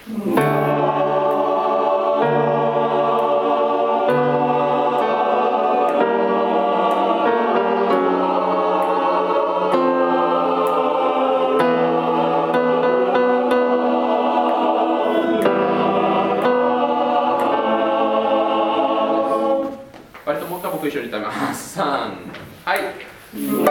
割ともう一回僕一緒に歌います。3、はい。